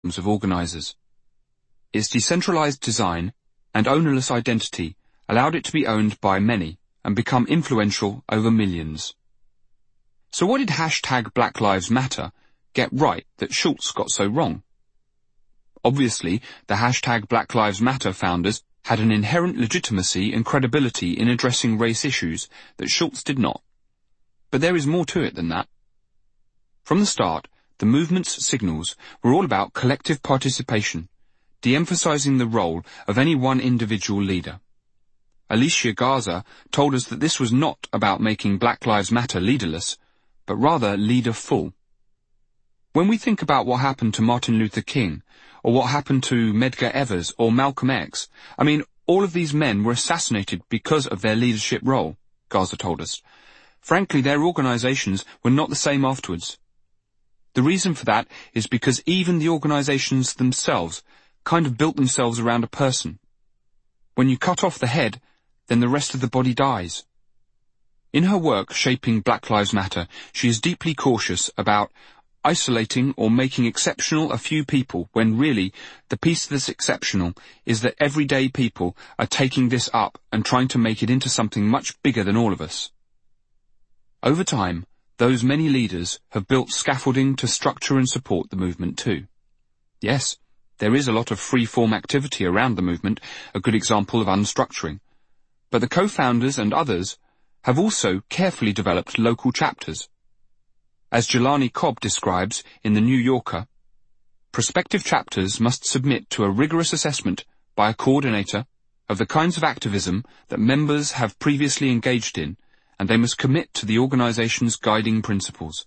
of organizers. Its decentralized design and ownerless identity allowed it to be owned by many and become influential over millions. So what did hashtag Black Lives Matter get right that Schultz got so wrong? Obviously, the hashtag Black Lives Matter founders had an inherent legitimacy and credibility in addressing race issues that Schultz did not. But there is more to it than that. From the start, the movement's signals were all about collective participation, de-emphasizing the role of any one individual leader. Alicia Garza told us that this was not about making Black Lives Matter leaderless, but rather leaderful. When we think about what happened to Martin Luther King, or what happened to Medgar Evers or Malcolm X, all of these men were assassinated because of their leadership role, Garza told us. Frankly, their organizations were not the same afterwards. The reason for that is because even the organizations themselves kind of built themselves around a person. When you cut off the head, then the rest of the body dies. In her work shaping Black Lives Matter, she is deeply cautious about isolating or making exceptional a few people when really the piece that's exceptional is that everyday people are taking this up and trying to make it into something much bigger than all of us. Over time, those many leaders have built scaffolding to structure and support the movement too. Yes, there is a lot of free-form activity around the movement, a good example of unstructuring. But the co-founders and others have also carefully developed local chapters. As Jelani Cobb describes in The New Yorker, prospective chapters must submit to a rigorous assessment by a coordinator of the kinds of activism that members have previously engaged in, and they must commit to the organization's guiding principles.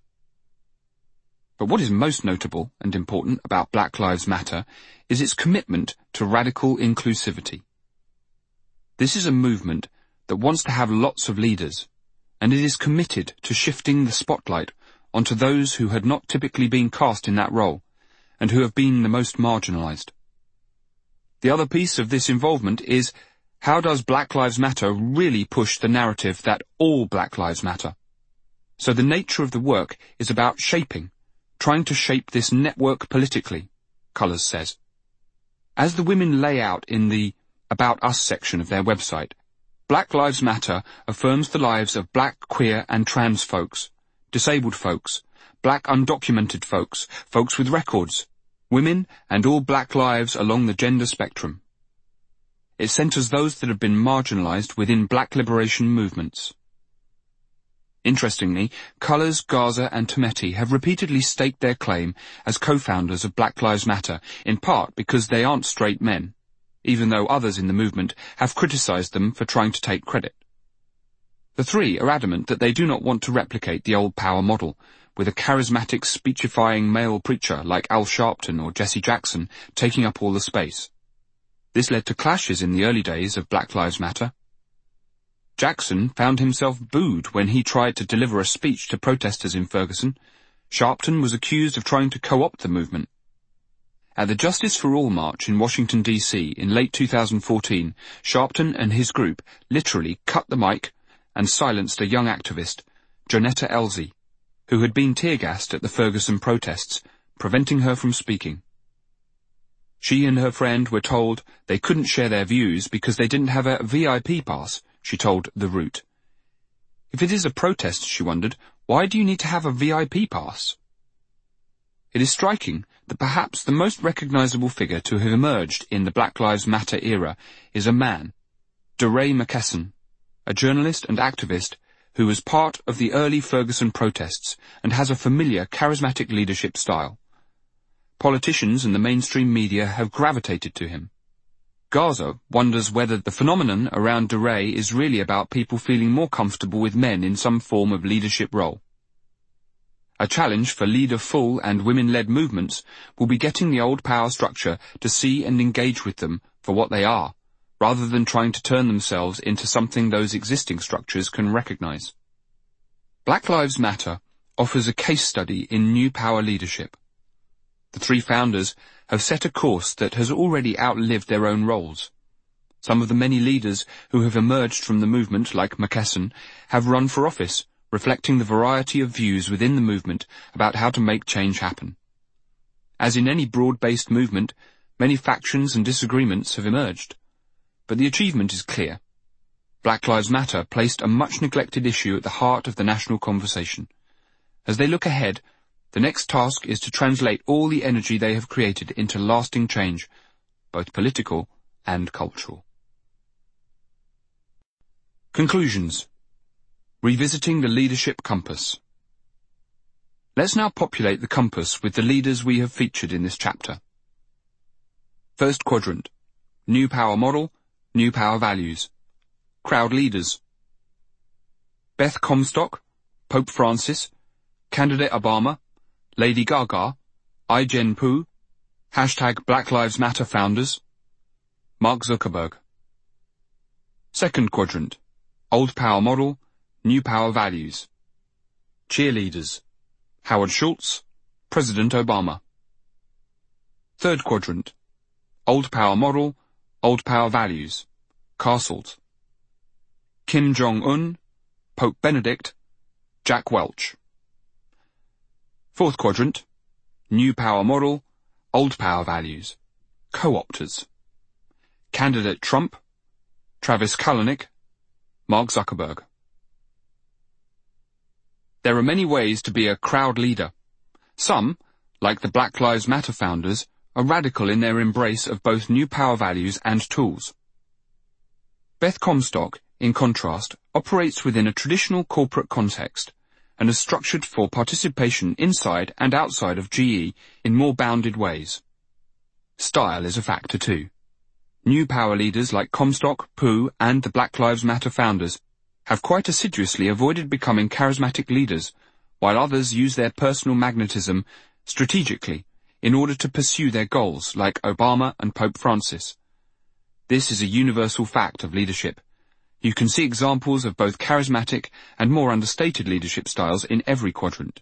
But what is most notable and important about Black Lives Matter is its commitment to radical inclusivity. This is a movement that wants to have lots of leaders, and it is committed to shifting the spotlight onto those who had not typically been cast in that role, and who have been the most marginalized. The other piece of this involvement is, how does Black Lives Matter really push the narrative that all Black Lives Matter? So the nature of the work is about trying to shape this network politically, Colours says. As the women lay out in the About Us section of their website, Black Lives Matter affirms the lives of black, queer and trans folks, disabled folks, black undocumented folks, folks with records, women and all black lives along the gender spectrum. It centres those that have been marginalised within black liberation movements. Interestingly, Colours, Garza and Tometi have repeatedly staked their claim as co-founders of Black Lives Matter, in part because they aren't straight men, even though others in the movement have criticised them for trying to take credit. The three are adamant that they do not want to replicate the old power model, with a charismatic speechifying male preacher like Al Sharpton or Jesse Jackson taking up all the space. This led to clashes in the early days of Black Lives Matter. Jackson found himself booed when he tried to deliver a speech to protesters in Ferguson. Sharpton was accused of trying to co-opt the movement. At the Justice for All march in Washington, D.C. in late 2014, Sharpton and his group literally cut the mic and silenced a young activist, Jonetta Elzie, who had been tear-gassed at the Ferguson protests, preventing her from speaking. She and her friend were told they couldn't share their views because they didn't have a VIP pass, she told The Root. If it is a protest, she wondered, why do you need to have a VIP pass? It is striking that perhaps the most recognizable figure to have emerged in the Black Lives Matter era is a man, DeRay McKesson, a journalist and activist who was part of the early Ferguson protests and has a familiar, charismatic leadership style. Politicians and the mainstream media have gravitated to him. Garza wonders whether the phenomenon around DeRay is really about people feeling more comfortable with men in some form of leadership role. A challenge for leader-full and women-led movements will be getting the old power structure to see and engage with them for what they are, rather than trying to turn themselves into something those existing structures can recognize. Black Lives Matter offers a case study in new power leadership. The three founders have set a course that has already outlived their own roles. Some of the many leaders who have emerged from the movement, like McKesson, have run for office, reflecting the variety of views within the movement about how to make change happen. As in any broad-based movement, many factions and disagreements have emerged. But the achievement is clear. Black Lives Matter placed a much-neglected issue at the heart of the national conversation. As they look ahead, the next task is to translate all the energy they have created into lasting change, both political and cultural. Conclusions. Revisiting the leadership compass. Let's now populate the compass with the leaders we have featured in this chapter. First quadrant. New power model, new power values. Crowd leaders. Beth Comstock, Pope Francis, Candidate Obama, Lady Gaga, I-Jen Poo, hashtag Black Lives Matter founders, Mark Zuckerberg. Second quadrant. Old power model, new power values. Cheerleaders. Howard Schultz, President Obama. Third quadrant. Old power model, old power values. Castles. Kim Jong-un, Pope Benedict, Jack Welch. Fourth quadrant. New power model, old power values. Co-opters. Candidate Trump, Travis Kalanick, Mark Zuckerberg. There are many ways to be a crowd leader. Some, like the Black Lives Matter founders, are radical in their embrace of both new power values and tools. Beth Comstock, in contrast, operates within a traditional corporate context and is structured for participation inside and outside of GE in more bounded ways. Style is a factor too. New power leaders like Comstock, Poo, and the Black Lives Matter founders have quite assiduously avoided becoming charismatic leaders, while others use their personal magnetism strategically in order to pursue their goals, like Obama and Pope Francis. This is a universal fact of leadership. You can see examples of both charismatic and more understated leadership styles in every quadrant.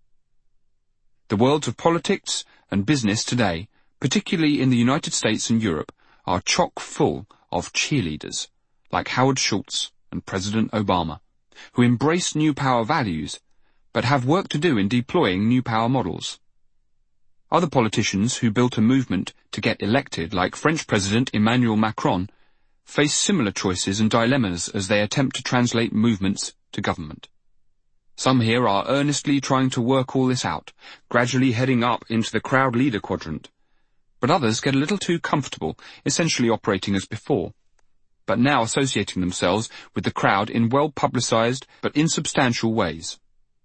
The worlds of politics and business today, particularly in the United States and Europe, are chock full of cheerleaders, like Howard Schultz and President Obama, who embrace new power values, but have work to do in deploying new power models. Other politicians who built a movement to get elected, like French President Emmanuel Macron, face similar choices and dilemmas as they attempt to translate movements to government. Some here are earnestly trying to work all this out, gradually heading up into the crowd leader quadrant. But others get a little too comfortable, essentially operating as before, but now associating themselves with the crowd in well-publicized but insubstantial ways.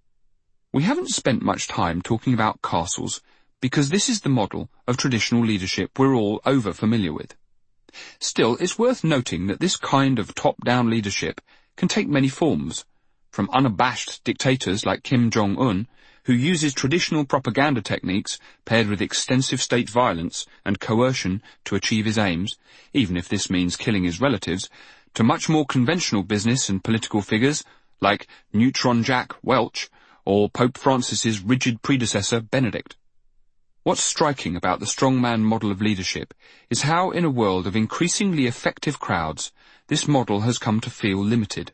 We haven't spent much time talking about castles because this is the model of traditional leadership we're all over familiar with. Still, it's worth noting that this kind of top-down leadership can take many forms, from unabashed dictators like Kim Jong-un, who uses traditional propaganda techniques paired with extensive state violence and coercion to achieve his aims, even if this means killing his relatives, to much more conventional business and political figures like Neutron Jack Welch or Pope Francis's rigid predecessor Benedict. What's striking about the strongman model of leadership is how, in a world of increasingly effective crowds, this model has come to feel limited.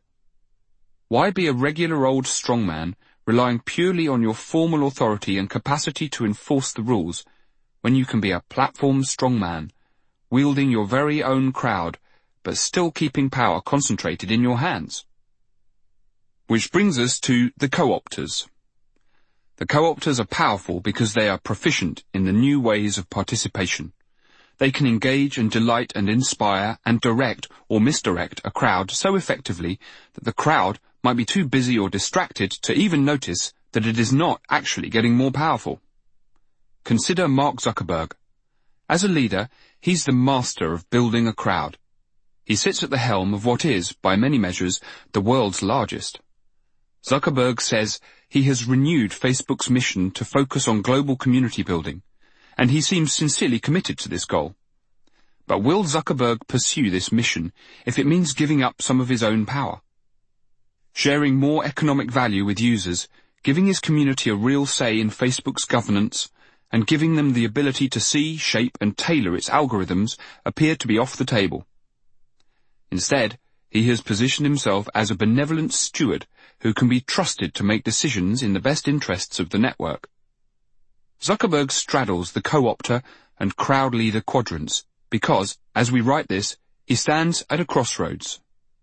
Why be a regular old strongman relying purely on your formal authority and capacity to enforce the rules, when you can be a platform strongman, wielding your very own crowd, but still keeping power concentrated in your hands? Which brings us to the co-opters. The co-opters are powerful because they are proficient in the new ways of participation. They can engage and delight and inspire and direct or misdirect a crowd so effectively that the crowd might be too busy or distracted to even notice that it is not actually getting more powerful. Consider Mark Zuckerberg. As a leader, he's the master of building a crowd. He sits at the helm of what is, by many measures, the world's largest. Zuckerberg says he has renewed Facebook's mission to focus on global community building, and he seems sincerely committed to this goal. But will Zuckerberg pursue this mission if it means giving up some of his own power? Sharing more economic value with users, giving his community a real say in Facebook's governance, and giving them the ability to see, shape and tailor its algorithms appear to be off the table. Instead, he has positioned himself as a benevolent steward who can be trusted to make decisions in the best interests of the network. Zuckerberg straddles the co-opter and crowd leader quadrants because, as we write this, he stands at a crossroads.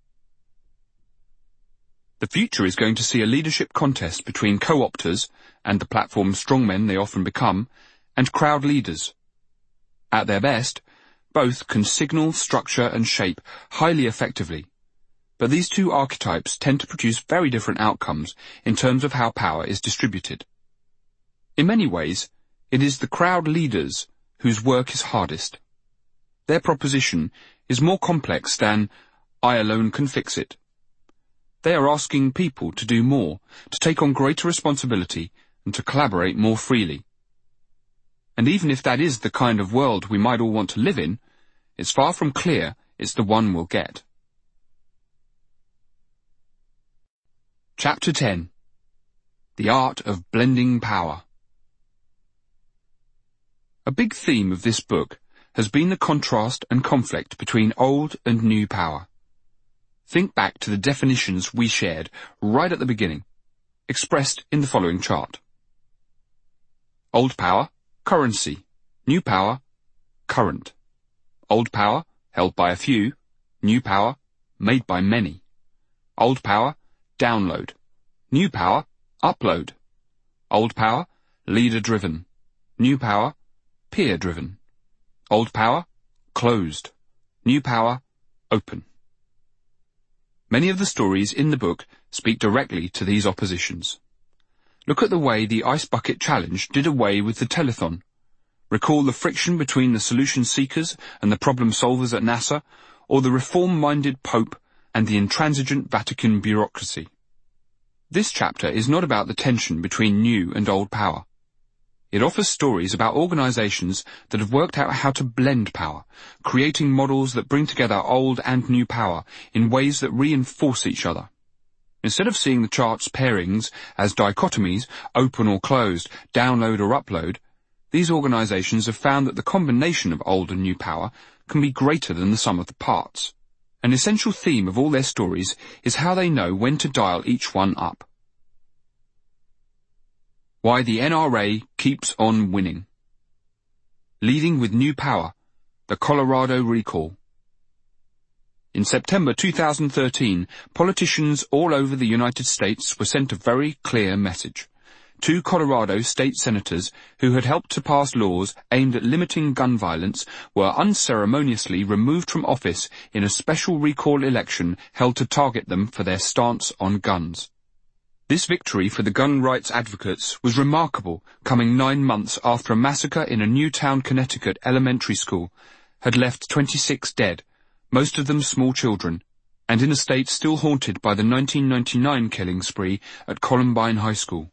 The future is going to see a leadership contest between co-opters, and the platform strongmen they often become, and crowd leaders. At their best, both can signal, structure and shape highly effectively. But these two archetypes tend to produce very different outcomes in terms of how power is distributed. In many ways, it is the crowd leaders whose work is hardest. Their proposition is more complex than, "I alone can fix it." They are asking people to do more, to take on greater responsibility, and to collaborate more freely. And even if that is the kind of world we might all want to live in, it's far from clear it's the one we'll get. Chapter 10. The Art of Blending Power. A big theme of this book has been the contrast and conflict between old and new power. Think back to the definitions we shared right at the beginning, expressed in the following chart. Old power, currency. New power, current. Old power, held by a few. New power, made by many. Old power, download. New power, upload. Old power, leader-driven. New power, peer-driven. Old power, closed. New power, open. Many of the stories in the book speak directly to these oppositions. Look at the way the Ice Bucket Challenge did away with the telethon. Recall the friction between the solution seekers and the problem solvers at NASA, or the reform-minded Pope and the intransigent Vatican bureaucracy. This chapter is not about the tension between new and old power. It offers stories about organizations that have worked out how to blend power, creating models that bring together old and new power in ways that reinforce each other. Instead of seeing the chart's pairings as dichotomies, open or closed, download or upload, these organizations have found that the combination of old and new power can be greater than the sum of the parts. An essential theme of all their stories is how they know when to dial each one up. Why the NRA keeps on winning. Leading with new power, the Colorado recall. In September 2013, politicians all over the United States were sent a very clear message. Two Colorado state senators who had helped to pass laws aimed at limiting gun violence were unceremoniously removed from office in a special recall election held to target them for their stance on guns. This victory for the gun rights advocates was remarkable, coming 9 months after a massacre in a Newtown, Connecticut elementary school had left 26 dead, most of them small children, and in a state still haunted by the 1999 killing spree at Columbine High School.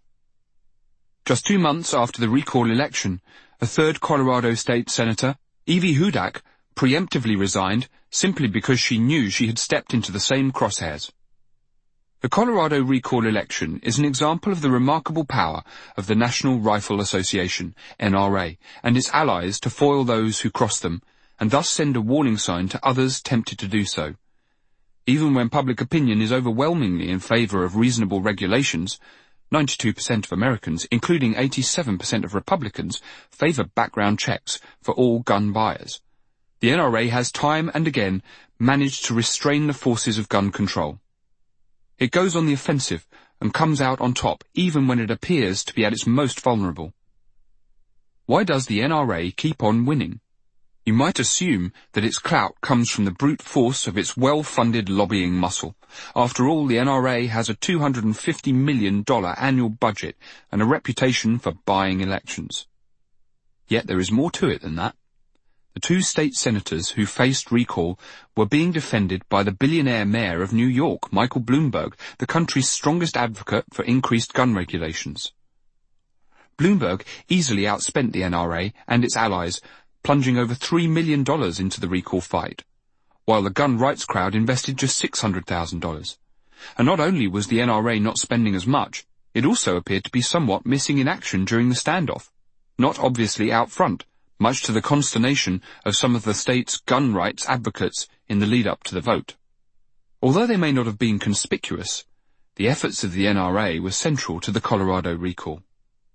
Just 2 months after the recall election, a third Colorado state senator, Evie Hudak, preemptively resigned simply because she knew she had stepped into the same crosshairs. The Colorado recall election is an example of the remarkable power of the National Rifle Association, NRA, and its allies to foil those who cross them, and thus send a warning sign to others tempted to do so. Even when public opinion is overwhelmingly in favor of reasonable regulations, 92% of Americans, including 87% of Republicans, favor background checks for all gun buyers. The NRA has time and again managed to restrain the forces of gun control. It goes on the offensive and comes out on top even when it appears to be at its most vulnerable. Why does the NRA keep on winning? You might assume that its clout comes from the brute force of its well-funded lobbying muscle. After all, the NRA has a $250 million annual budget and a reputation for buying elections. Yet there is more to it than that. The two state senators who faced recall were being defended by the billionaire mayor of New York, Michael Bloomberg, the country's strongest advocate for increased gun regulations. Bloomberg easily outspent the NRA and its allies, plunging over $3 million into the recall fight, while the gun rights crowd invested just $600,000. And not only was the NRA not spending as much, it also appeared to be somewhat missing in action during the standoff, not obviously out front, much to the consternation of some of the state's gun rights advocates in the lead-up to the vote. Although they may not have been conspicuous, the efforts of the NRA were central to the Colorado recall.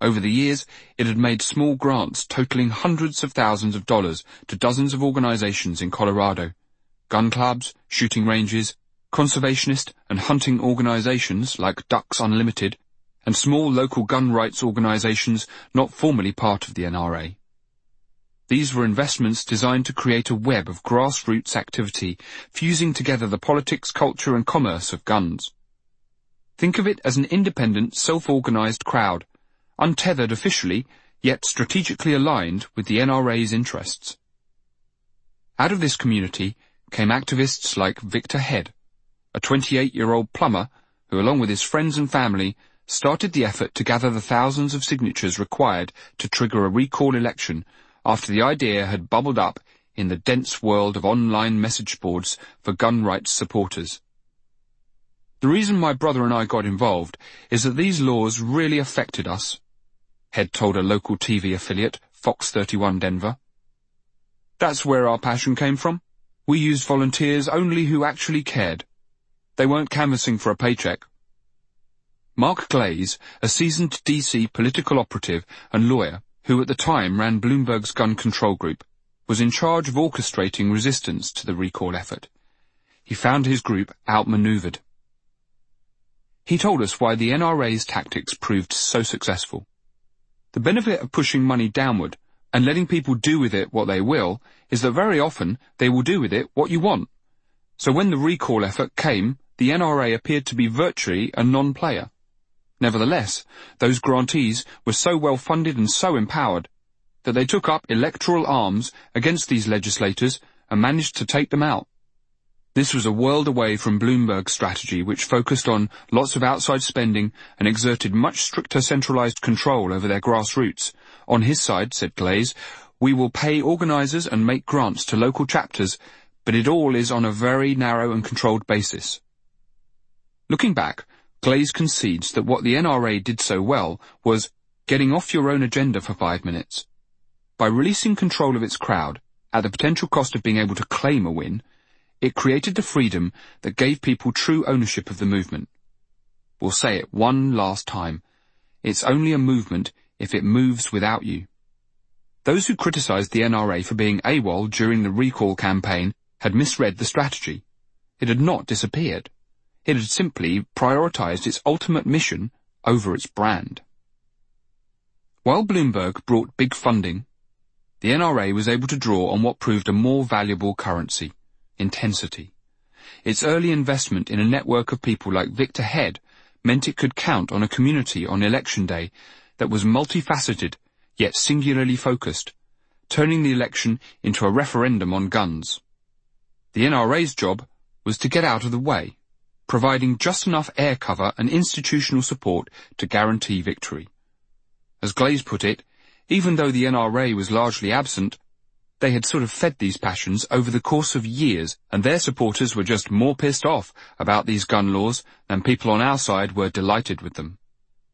Over the years, it had made small grants totaling hundreds of thousands of dollars to dozens of organizations in Colorado. Gun clubs, shooting ranges, conservationist and hunting organizations like Ducks Unlimited, and small local gun rights organizations not formally part of the NRA. These were investments designed to create a web of grassroots activity, fusing together the politics, culture and commerce of guns. Think of it as an independent, self-organized crowd, untethered officially, yet strategically aligned with the NRA's interests. Out of this community came activists like Victor Head, a 28-year-old plumber who, along with his friends and family, started the effort to gather the thousands of signatures required to trigger a recall election after the idea had bubbled up in the dense world of online message boards for gun rights supporters. The reason my brother and I got involved is that these laws really affected us, Head told a local TV affiliate, Fox 31 Denver. That's where our passion came from. We used volunteers only who actually cared. They weren't canvassing for a paycheck. Mark Glaze, a seasoned DC political operative and lawyer who at the time ran Bloomberg's gun control group, was in charge of orchestrating resistance to the recall effort. He found his group outmaneuvered. He told us why the NRA's tactics proved so successful. The benefit of pushing money downward and letting people do with it what they will is that very often they will do with it what you want. So when the recall effort came, the NRA appeared to be virtually a non-player. Nevertheless, those grantees were so well funded and so empowered that they took up electoral arms against these legislators and managed to take them out. This was a world away from Bloomberg's strategy, which focused on lots of outside spending and exerted much stricter centralized control over their grassroots. On his side, said Glaze, we will pay organizers and make grants to local chapters, but it all is on a very narrow and controlled basis. Looking back, Glaze concedes that what the NRA did so well was getting off your own agenda for 5 minutes. By releasing control of its crowd, at the potential cost of being able to claim a win, it created the freedom that gave people true ownership of the movement. We'll say it one last time. It's only a movement if it moves without you. Those who criticized the NRA for being AWOL during the recall campaign had misread the strategy. It had not disappeared. It had simply prioritized its ultimate mission over its brand. While Bloomberg brought big funding, the NRA was able to draw on what proved a more valuable currency: intensity. Its early investment in a network of people like Victor Head meant it could count on a community on election day that was multifaceted yet singularly focused, turning the election into a referendum on guns. The NRA's job was to get out of the way, providing just enough air cover and institutional support to guarantee victory. As Glaze put it, even though the NRA was largely absent, they had sort of fed these passions over the course of years, and their supporters were just more pissed off about these gun laws than people on our side were delighted with them.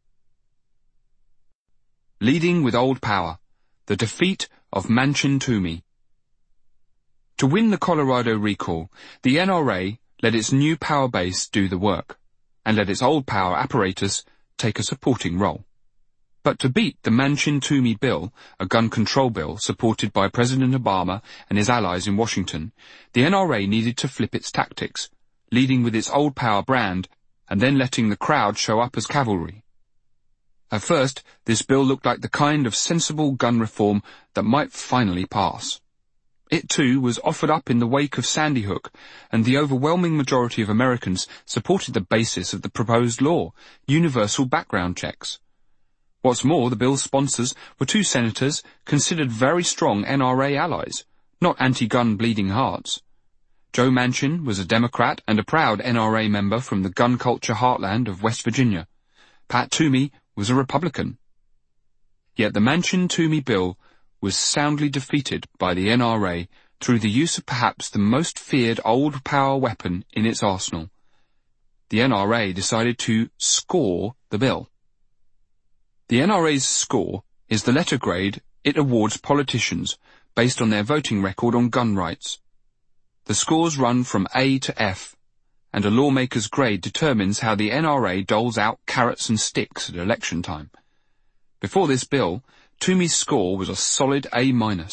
Leading with Old Power, the defeat of Manchin Toomey. To win the Colorado recall, the NRA let its new power base do the work, and let its old power apparatus take a supporting role. But to beat the Manchin-Toomey bill, a gun control bill supported by President Obama and his allies in Washington, the NRA needed to flip its tactics, leading with its old power brand, and then letting the crowd show up as cavalry. At first, this bill looked like the kind of sensible gun reform that might finally pass. It, too, was offered up in the wake of Sandy Hook, and the overwhelming majority of Americans supported the basis of the proposed law, universal background checks. What's more, the bill's sponsors were 2 senators considered very strong NRA allies, not anti-gun bleeding hearts. Joe Manchin was a Democrat and a proud NRA member from the gun culture heartland of West Virginia. Pat Toomey was a Republican. Yet the Manchin-Toomey bill was soundly defeated by the NRA through the use of perhaps the most feared old power weapon in its arsenal. The NRA decided to score the bill. The NRA's score is the letter grade it awards politicians based on their voting record on gun rights. The scores run from A to F, and a lawmaker's grade determines how the NRA doles out carrots and sticks at election time. Before this bill, Toomey's score was a solid A-.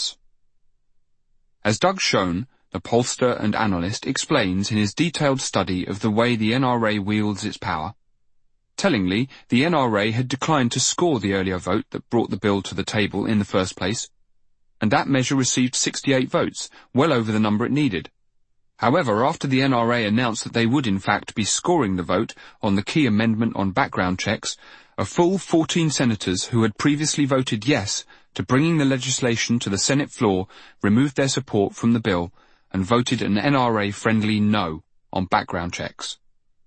As Doug Schoen, the pollster and analyst, explains in his detailed study of the way the NRA wields its power, tellingly, the NRA had declined to score the earlier vote that brought the bill to the table in the first place, and that measure received 68 votes, well over the number it needed. However, after the NRA announced that they would in fact be scoring the vote on the key amendment on background checks, a full 14 senators who had previously voted yes to bringing the legislation to the Senate floor removed their support from the bill and voted an NRA-friendly no on background checks.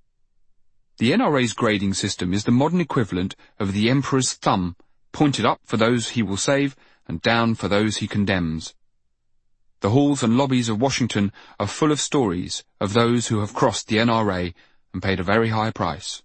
The NRA's grading system is the modern equivalent of the emperor's thumb, pointed up for those he will save and down for those he condemns. The halls and lobbies of Washington are full of stories of those who have crossed the NRA and paid a very high price.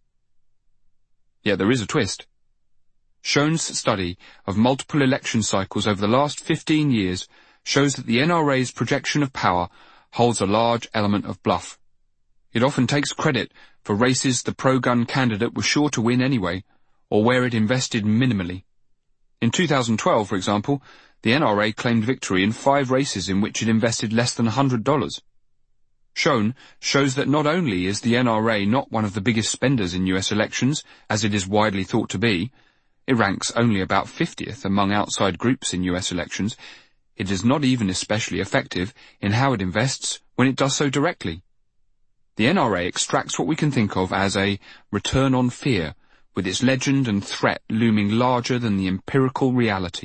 Yet there is a twist. Schoen's study of multiple election cycles over the last 15 years shows that the NRA's projection of power holds a large element of bluff. It often takes credit for races the pro-gun candidate was sure to win anyway, or where it invested minimally. In 2012, for example, the NRA claimed victory in 5 races in which it invested less than $100. Schoen shows that not only is the NRA not one of the biggest spenders in US elections, as it is widely thought to be, it ranks only about 50th among outside groups in US elections, it is not even especially effective in how it invests when it does so directly. The NRA extracts what we can think of as a return on fear, with its legend and threat looming larger than the empirical reality.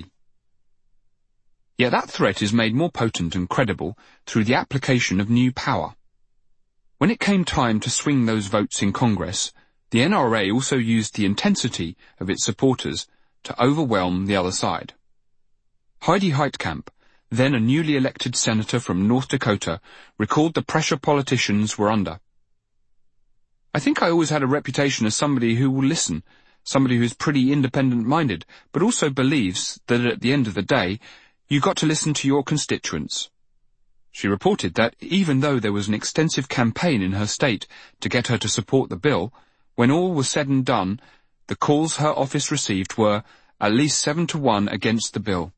Yet that threat is made more potent and credible through the application of new power. When it came time to swing those votes in Congress, the NRA also used the intensity of its supporters to overwhelm the other side. Heidi Heitkamp, then a newly elected senator from North Dakota, recalled the pressure politicians were under. I think I always had a reputation as somebody who will listen, somebody who is pretty independent-minded, but also believes that at the end of the day, you got to listen to your constituents. She reported that even though there was an extensive campaign in her state to get her to support the bill, when all was said and done, the calls her office received were at least 7-1 against the bill.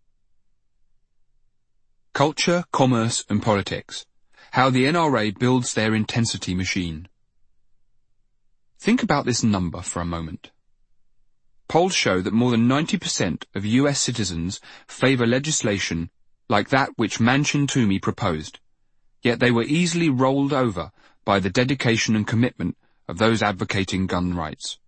Culture, commerce and politics. How the NRA builds their intensity machine. Think about this number for a moment. Polls show that more than 90% of US citizens favor legislation like that which Manchin-Toomey proposed, yet they were easily rolled over by the dedication and commitment of those advocating gun rights.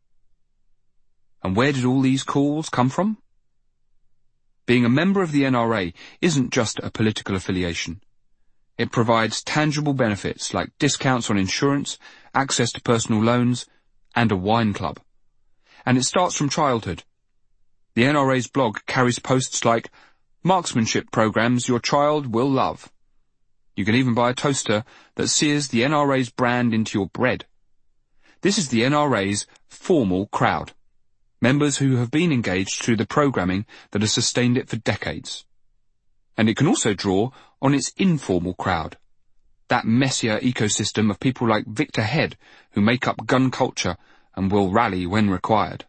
And where did all these calls come from? Being a member of the NRA isn't just a political affiliation. It provides tangible benefits like discounts on insurance, access to personal loans, and a wine club. And it starts from childhood. The NRA's blog carries posts like, marksmanship programs your child will love. You can even buy a toaster that sears the NRA's brand into your bread. This is the NRA's formal crowd. Members who have been engaged through the programming that has sustained it for decades. And it can also draw on its informal crowd. That messier ecosystem of people like Victor Head who make up gun culture and will rally when required.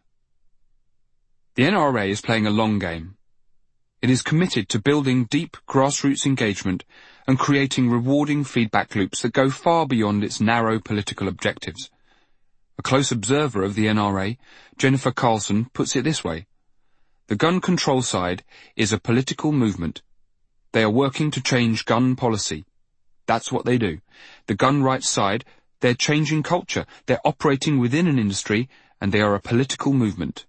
The NRA is playing a long game. It is committed to building deep grassroots engagement and creating rewarding feedback loops that go far beyond its narrow political objectives. A close observer of the NRA, Jennifer Carlson, puts it this way. The gun control side is a political movement. They are working to change gun policy. That's what they do. The gun rights side, they're changing culture. They're operating within an industry, and they are a political movement.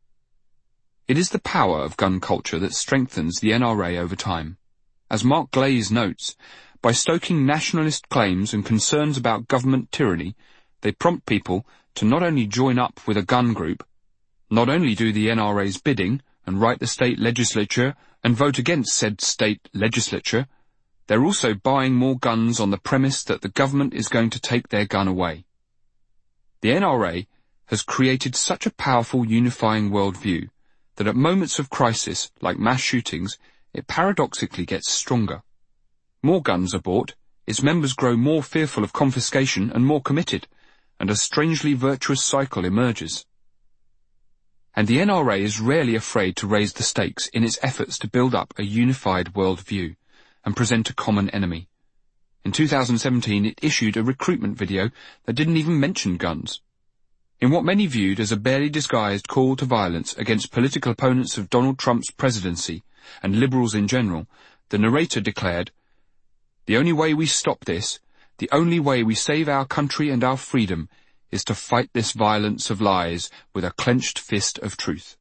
It is the power of gun culture that strengthens the NRA over time. As Mark Glaze notes, by stoking nationalist claims and concerns about government tyranny, they prompt people to not only join up with a gun group, not only do the NRA's bidding and write the state legislature and vote against said state legislature, they're also buying more guns on the premise that the government is going to take their gun away. The NRA has created such a powerful unifying worldview that at moments of crisis, like mass shootings, it paradoxically gets stronger. More guns are bought, its members grow more fearful of confiscation and more committed, and a strangely virtuous cycle emerges. and the NRA is rarely afraid to raise the stakes in its efforts to build up a unified world view and present a common enemy. In 2017, it issued a recruitment video that didn't even mention guns. In what many viewed as a barely disguised call to violence against political opponents of Donald Trump's presidency and liberals in general, the narrator declared, "The only way we stop this, the only way we save our country and our freedom, is to fight this violence of lies with a clenched fist of truth."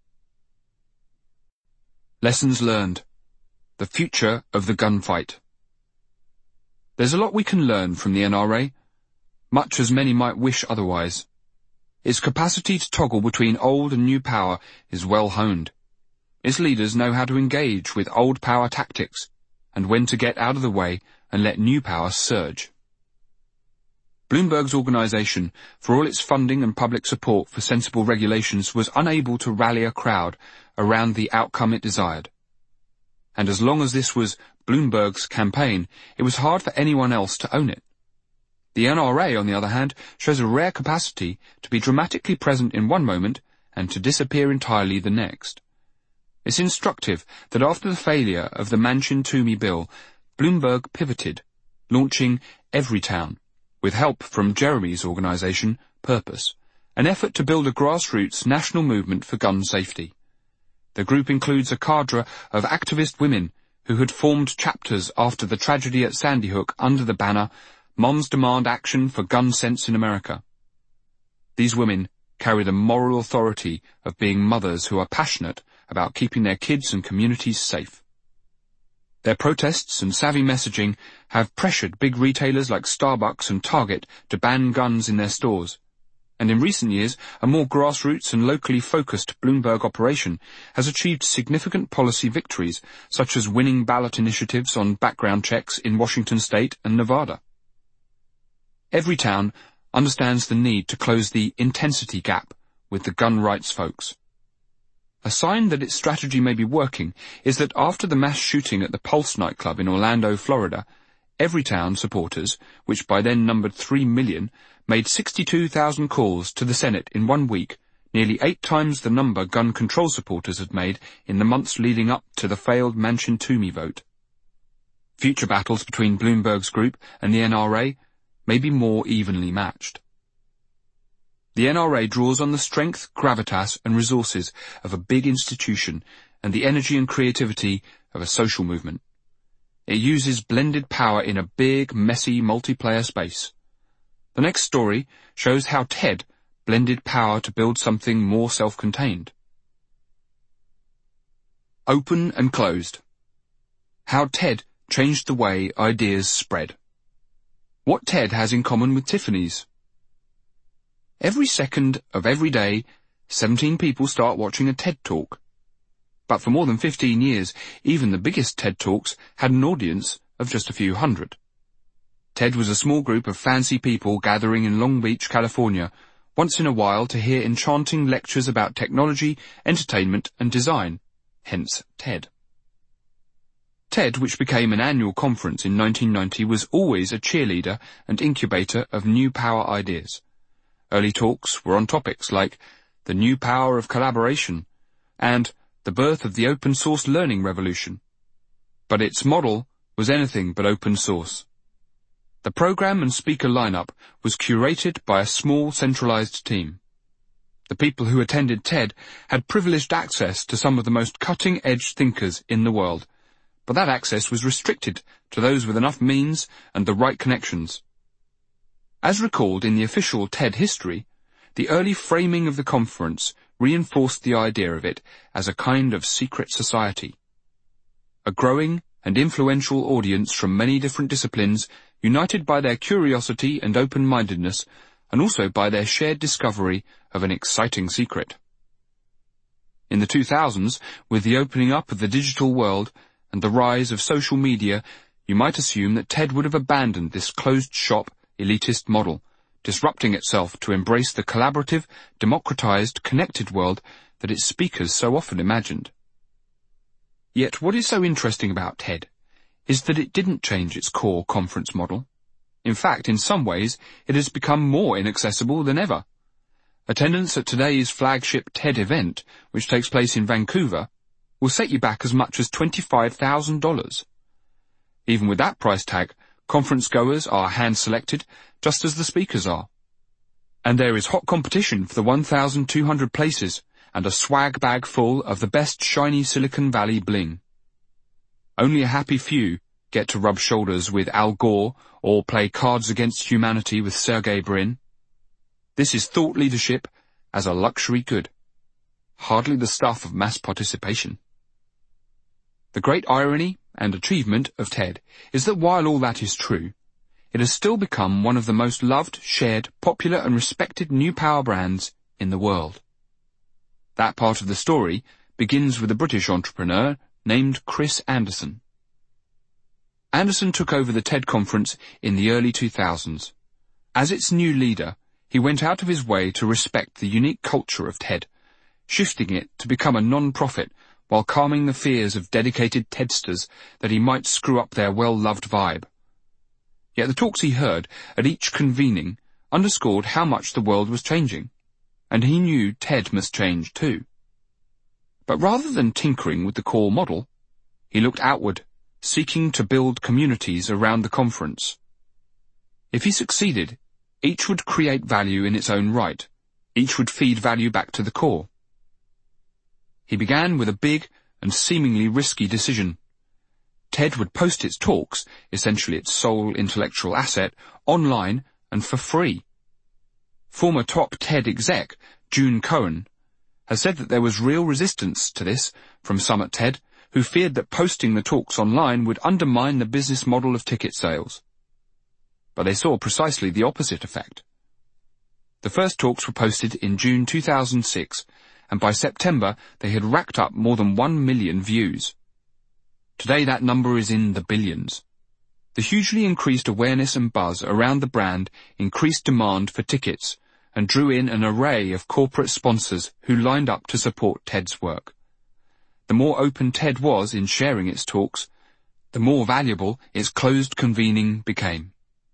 Lessons learned. The future of the gunfight. There's a lot we can learn from the NRA, much as many might wish otherwise. Its capacity to toggle between old and new power is well honed. Its leaders know how to engage with old power tactics, and when to get out of the way and let new power surge. Bloomberg's organization, for all its funding and public support for sensible regulations, was unable to rally a crowd around the outcome it desired. And as long as this was Bloomberg's campaign, it was hard for anyone else to own it. The NRA, on the other hand, shows a rare capacity to be dramatically present in one moment and to disappear entirely the next. It's instructive that after the failure of the Manchin-Toomey bill, Bloomberg pivoted, launching Everytown, with help from Jeremy's organization, Purpose, an effort to build a grassroots national movement for gun safety. The group includes a cadre of activist women who had formed chapters after the tragedy at Sandy Hook under the banner Moms Demand Action for Gun Sense in America. These women carry the moral authority of being mothers who are passionate about keeping their kids and communities safe. Their protests and savvy messaging have pressured big retailers like Starbucks and Target to ban guns in their stores. And in recent years, a more grassroots and locally focused Bloomberg operation has achieved significant policy victories, such as winning ballot initiatives on background checks in Washington state and Nevada. Everytown understands the need to close the intensity gap with the gun rights folks. A sign that its strategy may be working is that after the mass shooting at the Pulse nightclub in Orlando, Florida, Everytown supporters, which by then numbered 3 million, made 62,000 calls to the Senate in 1 week, nearly 8 times the number gun control supporters had made in the months leading up to the failed Manchin-Toomey vote. Future battles between Bloomberg's group and the NRA may be more evenly matched. The NRA draws on the strength, gravitas and resources of a big institution and the energy and creativity of a social movement. It uses blended power in a big, messy, multiplayer space. The next story shows how TED blended power to build something more self-contained. Open and closed. How TED changed the way ideas spread. What TED has in common with Tiffany's. Every second of every day, 17 people start watching a TED Talk. But for more than 15 years, even the biggest TED Talks had an audience of just a few hundred. TED was a small group of fancy people gathering in Long Beach, California, once in a while to hear enchanting lectures about technology, entertainment, and design, hence TED. TED, which became an annual conference in 1990, was always a cheerleader and incubator of new power ideas. Early talks were on topics like the new power of collaboration and the birth of the open-source learning revolution. But its model was anything but open source. The program and speaker lineup was curated by a small centralized team. The people who attended TED had privileged access to some of the most cutting-edge thinkers in the world, but that access was restricted to those with enough means and the right connections. As recalled in the official TED history, the early framing of the conference reinforced the idea of it as a kind of secret society. A growing and influential audience from many different disciplines, united by their curiosity and open-mindedness, and also by their shared discovery of an exciting secret. In the 2000s, with the opening up of the digital world and the rise of social media, you might assume that TED would have abandoned this closed-shop, elitist model, disrupting itself to embrace the collaborative, democratized, connected world that its speakers so often imagined. Yet what is so interesting about TED is that it didn't change its core conference model. In fact, in some ways, it has become more inaccessible than ever. Attendance at today's flagship TED event, which takes place in Vancouver, will set you back as much as $25,000. Even with that price tag, conference goers are hand-selected, just as the speakers are. And there is hot competition for the 1,200 places and a swag bag full of the best shiny Silicon Valley bling. Only a happy few get to rub shoulders with Al Gore or play Cards Against Humanity with Sergey Brin. This is thought leadership as a luxury good, hardly the stuff of mass participation. The great irony and achievement of TED is that while all that is true, it has still become one of the most loved, shared, popular and respected new power brands in the world. That part of the story begins with a British entrepreneur named Chris Anderson. Anderson took over the TED conference in the early 2000s. As its new leader, he went out of his way to respect the unique culture of TED, shifting it to become a non-profit while calming the fears of dedicated TEDsters that he might screw up their well-loved vibe. Yet the talks he heard at each convening underscored how much the world was changing, and he knew TED must change too. But rather than tinkering with the core model, he looked outward, seeking to build communities around the conference. If he succeeded, each would create value in its own right. Each would feed value back to the core. He began with a big and seemingly risky decision. TED would post its talks, essentially its sole intellectual asset, online and for free. Former top TED exec, June Cohen, has said that there was real resistance to this from some at TED, who feared that posting the talks online would undermine the business model of ticket sales. But they saw precisely the opposite effect. The first talks were posted in June 2006, and by September they had racked up more than 1 million views. Today that number is in the billions. The hugely increased awareness and buzz around the brand increased demand for tickets and drew in an array of corporate sponsors who lined up to support TED's work. The more open TED was in sharing its talks, the more valuable its closed convening became.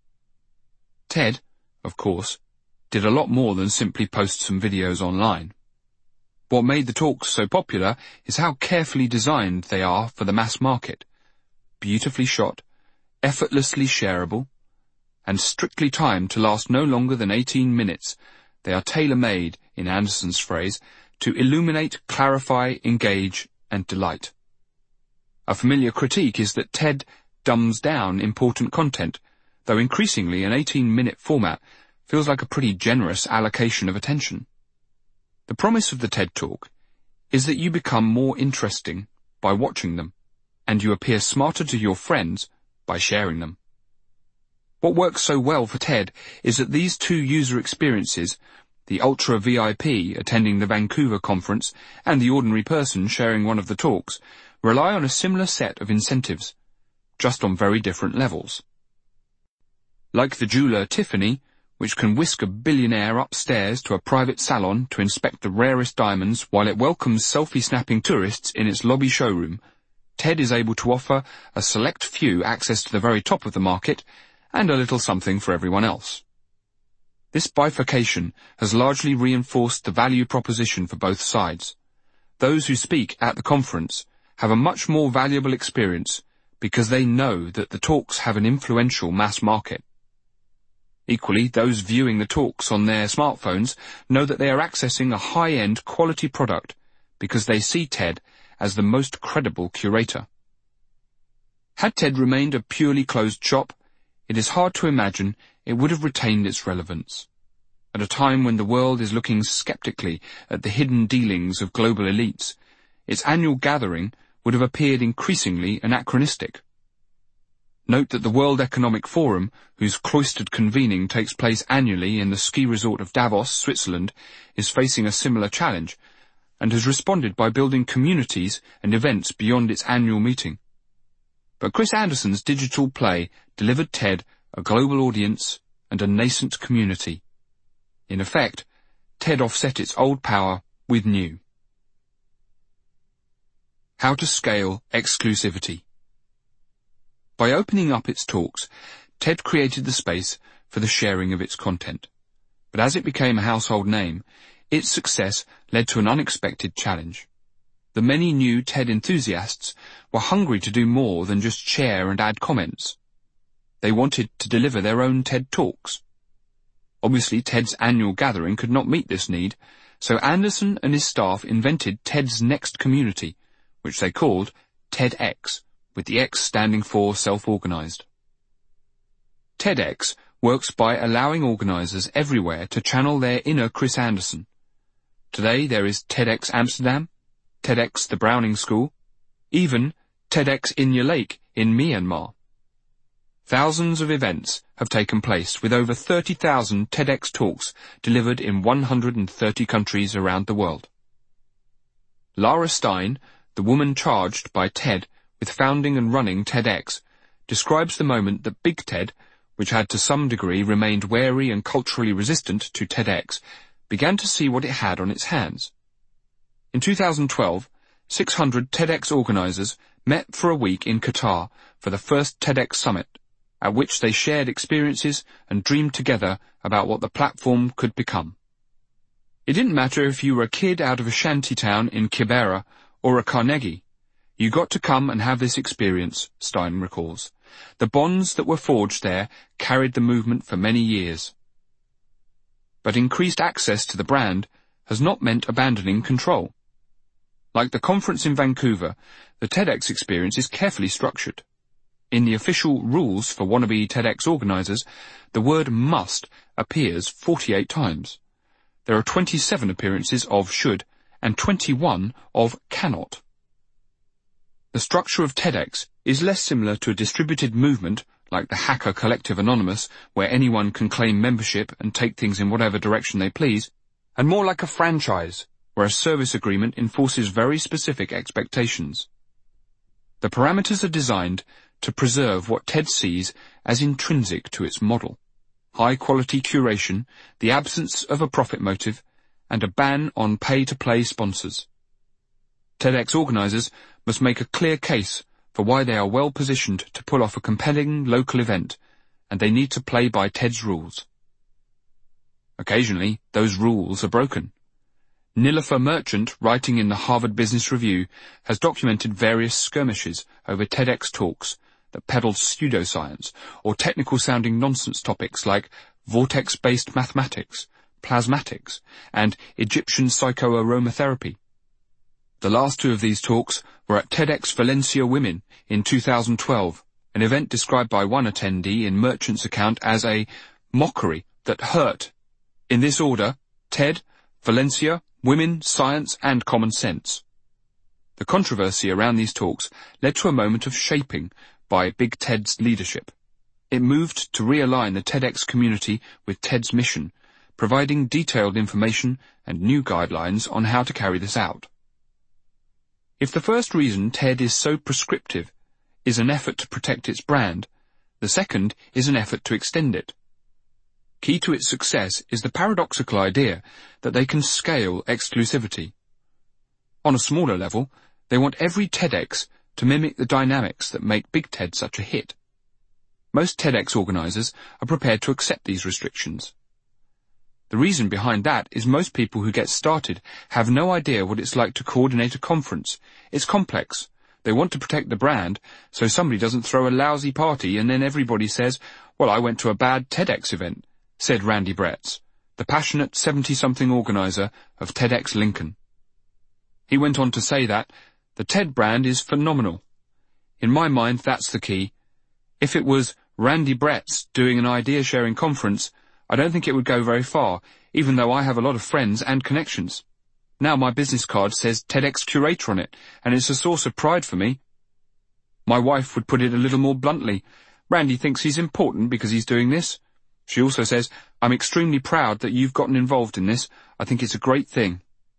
TED, of course, did a lot more than simply post some videos online. What made the talks so popular is how carefully designed they are for the mass market. Beautifully shot, effortlessly shareable, and strictly timed to last no longer than 18 minutes, they are tailor-made, in Anderson's phrase, to illuminate, clarify, engage, and delight. A familiar critique is that TED dumbs down important content, though increasingly an 18-minute format feels like a pretty generous allocation of attention. The promise of the TED Talk is that you become more interesting by watching them, and you appear smarter to your friends by sharing them. What works so well for TED is that these two user experiences, the ultra VIP attending the Vancouver conference and the ordinary person sharing one of the talks, rely on a similar set of incentives, just on very different levels. Like the jeweler Tiffany, which can whisk a billionaire upstairs to a private salon to inspect the rarest diamonds while it welcomes selfie-snapping tourists in its lobby showroom, TED is able to offer a select few access to the very top of the market and a little something for everyone else. This bifurcation has largely reinforced the value proposition for both sides. Those who speak at the conference have a much more valuable experience because they know that the talks have an influential mass market. Equally, those viewing the talks on their smartphones know that they are accessing a high-end quality product because they see TED as the most credible curator. Had TED remained a purely closed shop, it is hard to imagine it would have retained its relevance. At a time when the world is looking skeptically at the hidden dealings of global elites, its annual gathering would have appeared increasingly anachronistic. Note that the World Economic Forum, whose cloistered convening takes place annually in the ski resort of Davos, Switzerland, is facing a similar challenge, and has responded by building communities and events beyond its annual meeting. But Chris Anderson's digital play delivered TED a global audience and a nascent community. In effect, TED offset its old power with new. How to scale exclusivity. By opening up its talks, TED created the space for the sharing of its content. But as it became a household name, its success led to an unexpected challenge. The many new TED enthusiasts were hungry to do more than just share and add comments. They wanted to deliver their own TED Talks. Obviously, TED's annual gathering could not meet this need, so Anderson and his staff invented TED's next community, which they called TEDx, with the X standing for self-organized. TEDx works by allowing organizers everywhere to channel their inner Chris Anderson. Today there is TEDx Amsterdam, TEDx the Browning School, even TEDx Inya Lake in Myanmar. Thousands of events have taken place with over 30,000 TEDx talks delivered in 130 countries around the world. Lara Stein, the woman charged by TED with founding and running TEDx, describes the moment that Big TED, which had to some degree remained wary and culturally resistant to TEDx, began to see what it had on its hands. In 2012, 600 TEDx organizers met for a week in Qatar for the first TEDx summit, at which they shared experiences and dreamed together about what the platform could become. It didn't matter if you were a kid out of a shanty town in Kibera or a Carnegie. You got to come and have this experience, Stein recalls. The bonds that were forged there carried the movement for many years. But increased access to the brand has not meant abandoning control. Like the conference in Vancouver, the TEDx experience is carefully structured. In the official rules for wannabe TEDx organizers, the word must appears 48 times. There are 27 appearances of should and 21 of cannot. The structure of TEDx is less similar to a distributed movement like the Hacker Collective Anonymous, where anyone can claim membership and take things in whatever direction they please, and more like a franchise, where a service agreement enforces very specific expectations. The parameters are designed to preserve what TED sees as intrinsic to its model: high-quality curation, the absence of a profit motive, and a ban on pay-to-play sponsors. TEDx organizers must make a clear case for why they are well positioned to pull off a compelling local event, and they need to play by TED's rules. Occasionally, those rules are broken. Nilofer Merchant, writing in the Harvard Business Review, has documented various skirmishes over TEDx talks that peddle pseudoscience or technical-sounding nonsense topics like vortex-based mathematics, plasmatics, and Egyptian psychoaromatherapy. The last two of these talks were at TEDx Valencia Women in 2012, an event described by one attendee in Merchant's account as a mockery that hurt. In this order: TED, Valencia, Women, Science, and Common Sense. The controversy around these talks led to a moment of shaping by Big TED's leadership. It moved to realign the TEDx community with TED's mission, providing detailed information and new guidelines on how to carry this out. If the first reason TED is so prescriptive is an effort to protect its brand, the second is an effort to extend it. Key to its success is the paradoxical idea that they can scale exclusivity. On a smaller level, they want every TEDx to mimic the dynamics that make Big TED such a hit. Most TEDx organizers are prepared to accept these restrictions. The reason behind that is most people who get started have no idea what it's like to coordinate a conference. It's complex. They want to protect the brand, so somebody doesn't throw a lousy party and then everybody says, "Well, I went to a bad TEDx event," said Randy Bretz, the passionate 70-something organizer of TEDx Lincoln. He went on to say that the TED brand is phenomenal. In my mind, that's the key. If it was Randy Bretz doing an idea-sharing conference, I don't think it would go very far, even though I have a lot of friends and connections. Now my business card says TEDx Curator on it, and it's a source of pride for me. My wife would put it a little more bluntly. Randy thinks he's important because he's doing this. She also says, "I'm extremely proud that you've gotten involved in this. I think it's a great thing."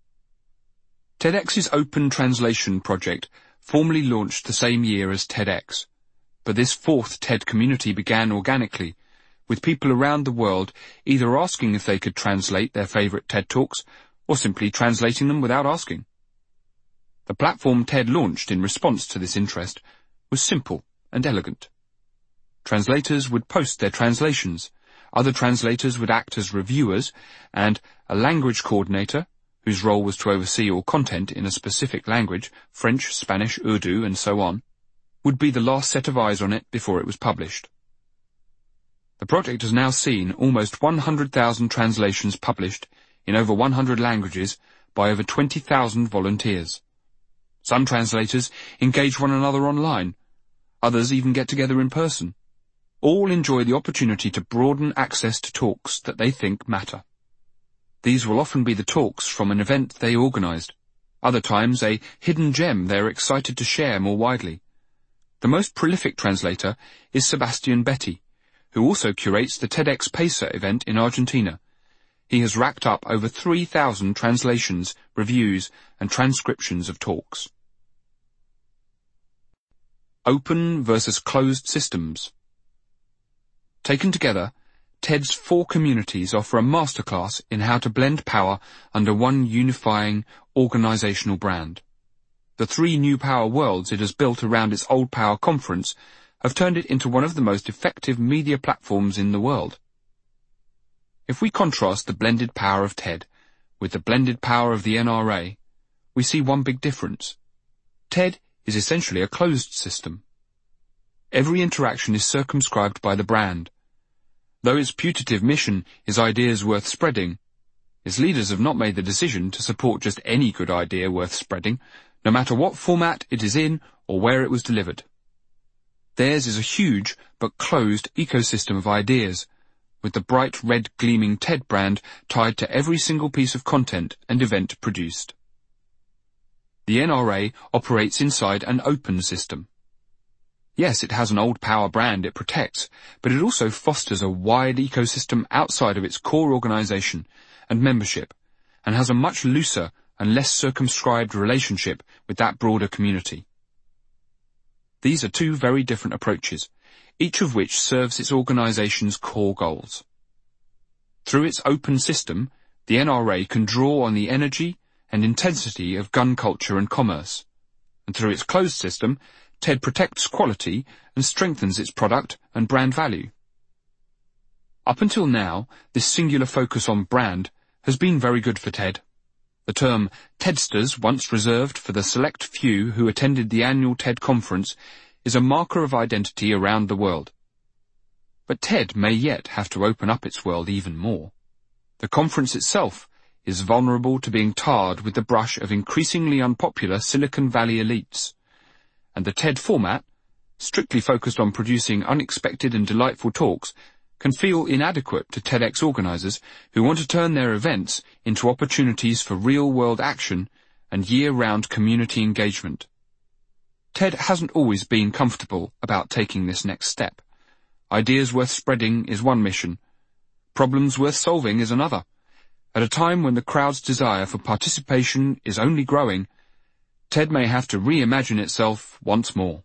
TEDx's Open Translation project formally launched the same year as TEDx, but this fourth TED community began organically, with people around the world either asking if they could translate their favorite TED Talks, or simply translating them without asking. The platform TED launched in response to this interest was simple and elegant. Translators would post their translations, Other translators would act as reviewers, and a language coordinator, whose role was to oversee all content in a specific language, French, Spanish, Urdu, and so on, would be the last set of eyes on it before it was published. The project has now seen almost 100,000 translations published in over 100 languages by over 20,000 volunteers. Some translators engage one another online. Others even get together in person. All enjoy the opportunity to broaden access to talks that they think matter. These will often be the talks from an event they organized. Other times a hidden gem they are excited to share more widely. The most prolific translator is Sebastian Betty, who also curates the TEDx PACER event in Argentina. He has racked up over 3,000 translations, reviews, and transcriptions of talks. Open versus closed systems. Taken together, TED's 4 communities offer a masterclass in how to blend power under one unifying organizational brand. The 3 new power worlds it has built around its Old Power conference have turned it into one of the most effective media platforms in the world. If we contrast the blended power of TED with the blended power of the NRA, we see one big difference. TED is essentially a closed system. Every interaction is circumscribed by the brand. Though its putative mission is ideas worth spreading, its leaders have not made the decision to support just any good idea worth spreading, no matter what format it is in or where it was delivered. Theirs is a huge but closed ecosystem of ideas, with the bright red gleaming TED brand tied to every single piece of content and event produced. The NRA operates inside an open system. Yes, it has an Old Power brand it protects, but it also fosters a wide ecosystem outside of its core organization and membership, and has a much looser and less circumscribed relationship with that broader community. These are 2 very different approaches, each of which serves its organization's core goals. Through its open system, the NRA can draw on the energy and intensity of gun culture and commerce, and through its closed system, TED protects quality and strengthens its product and brand value. Up until now, this singular focus on brand has been very good for TED. The term TEDsters, once reserved for the select few who attended the annual TED conference, is a marker of identity around the world. But TED may yet have to open up its world even more. The conference itself is vulnerable to being tarred with the brush of increasingly unpopular Silicon Valley elites. And the TED format, strictly focused on producing unexpected and delightful talks, can feel inadequate to TEDx organizers who want to turn their events into opportunities for real-world action and year-round community engagement. TED hasn't always been comfortable about taking this next step. Ideas worth spreading is one mission. Problems worth solving is another. At a time when the crowd's desire for participation is only growing, TED may have to reimagine itself once more.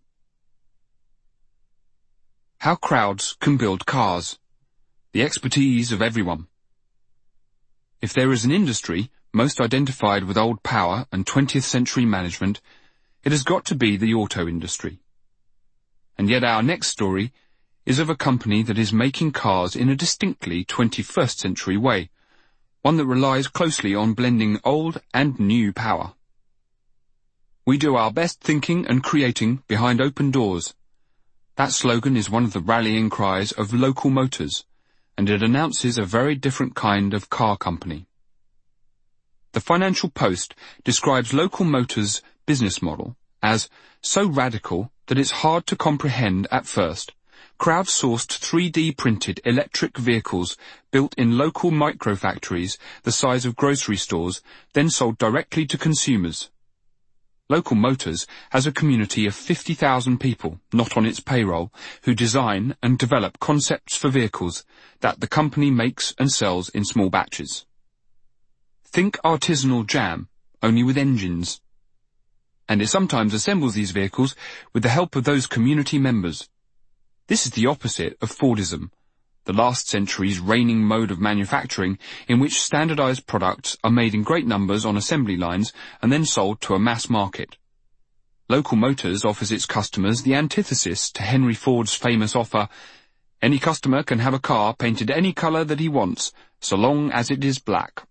How crowds can build cars. The expertise of everyone. If there is an industry most identified with Old Power and 20th century management, it has got to be the auto industry. And yet our next story is of a company that is making cars in a distinctly 21st century way, one that relies closely on blending old and new power. We do our best thinking and creating behind open doors. That slogan is one of the rallying cries of Local Motors, and it announces a very different kind of car company. The Financial Post describes Local Motors' business model as so radical that it's hard to comprehend at first. Crowdsourced 3D printed electric vehicles built in local microfactories the size of grocery stores, then sold directly to consumers. Local Motors has a community of 50,000 people, not on its payroll, who design and develop concepts for vehicles that the company makes and sells in small batches. Think artisanal jam, only with engines. And it sometimes assembles these vehicles with the help of those community members. This is the opposite of Fordism, the last century's reigning mode of manufacturing in which standardized products are made in great numbers on assembly lines and then sold to a mass market. Local Motors offers its customers the antithesis to Henry Ford's famous offer, Any customer can have a car painted any colour that he wants, so long as it is black.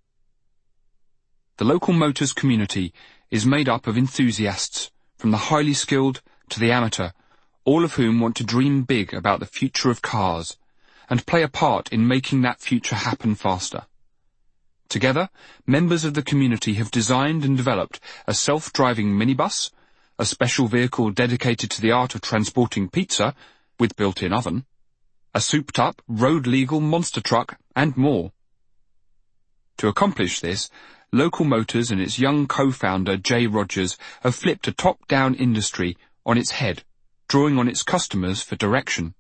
The local motors community is made up of enthusiasts, from the highly skilled to the amateur, all of whom want to dream big about the future of cars, and play a part in making that future happen faster. Together, members of the community have designed and developed a self-driving minibus, a special vehicle dedicated to the art of transporting pizza, with built-in oven, a souped-up, road-legal monster truck, and more. To accomplish this, Local Motors and its young co-founder, Jay Rogers, have flipped a top-down industry on its head, drawing on its customers for direction.